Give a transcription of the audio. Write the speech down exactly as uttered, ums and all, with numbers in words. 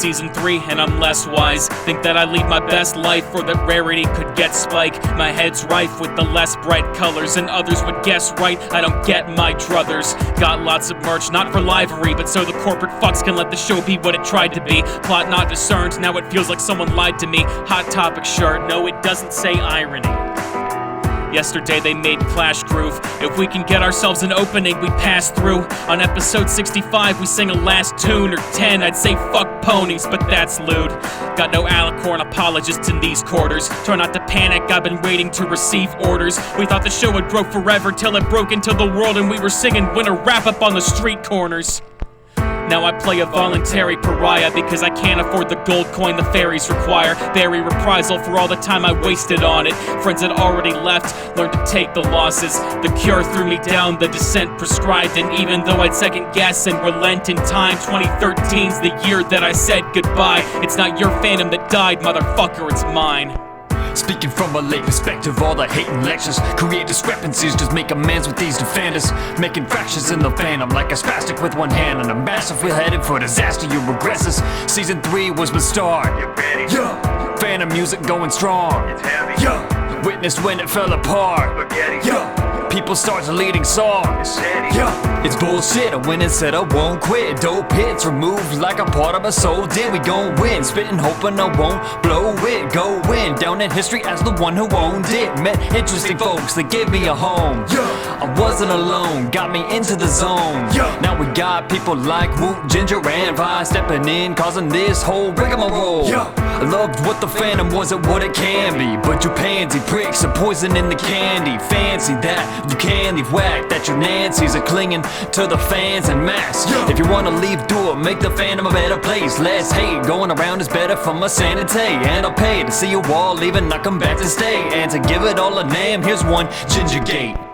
season three and I'm less wise. Think that I lead my best life or that rarity could get spike. My head's rife with the less bright colors, and others would guess right, I don't get my druthers. Got lots of merch, not for livery, but so the corporate fucks can let the show be what it tried to be. Plot not discerned, now it feels like someone lied to me. Hot Topic shirt, no it doesn't say irony. Yesterday they made Clash groove. If we can get ourselves an opening, we pass through. On episode sixty-five we sing a last tune, or ten, I'd say fuck ponies, but that's lewd. Got no Alicorn apologists in these quarters. Try not to panic, I've been waiting to receive orders. We thought the show would grow forever till it broke into the world and we were singing winter wrap up on the street corners. Now I play a voluntary pariah because I can't afford the gold coin the fairies require. Bury reprisal for all the time I wasted on it. Friends had already left, learned to take the losses. The cure threw me down, the descent prescribed, and even though I'd second guess and relent in time, twenty thirteen's the year that I said goodbye. It's not your fandom that died, motherfucker, it's mine. Speaking from a late perspective, all the hate and lectures create discrepancies, just make amends with these defenders. Making fractures in the fandom like a spastic with one hand, and a massive wheel headed for disaster, you regresses. Season three was the start. You ready? Yeah. Phantom music going strong. It's heavy. Yeah. Witnessed when it fell apart. Spaghetti. Yeah. People start deleting songs. Steady. Yeah. It's bullshit, I win and said I won't quit. Dope hits removed like a part of my soul. Did we gon' win? Spitting hoping I won't blow it. Go in, down in history as the one who owned it. Met interesting folks that gave me a home. Yeah. I wasn't alone, got me into the zone. Yeah. Now we got people like Woot, Ginger, and Vi stepping in, causing this whole rigmarole. Yeah. I loved what the fandom wasn't what it can be, but you pansy pricks are poison in the candy. Fancy that you can leave whack, that your Nancy's are clinging to the fans en masse. Yeah. If you wanna leave, do it, make the fandom a better place. Less hate, going around is better for my sanity. And I'll pay to see you all leaving, I come back to stay. And to give it all a name, here's one, Ginger Gate.